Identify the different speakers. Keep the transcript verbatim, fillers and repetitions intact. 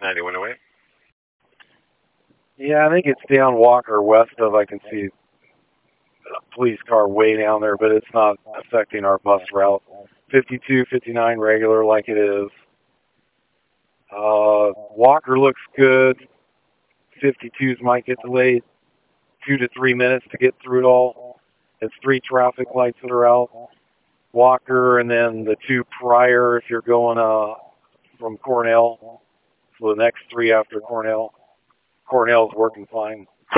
Speaker 1: ninety-one oh eight.
Speaker 2: Yeah, I think it's down Walker west of, I can see a police car way down there, but it's not affecting our bus route. fifty-two, fifty-nine regular like it is. Uh, Walker looks good. fifty-twos might get delayed two to three minutes to get through it all. It's three traffic lights that are out. Walker, and then the two prior if you're going uh, from Cornell. So the next three after Cornell. Cornell's working fine.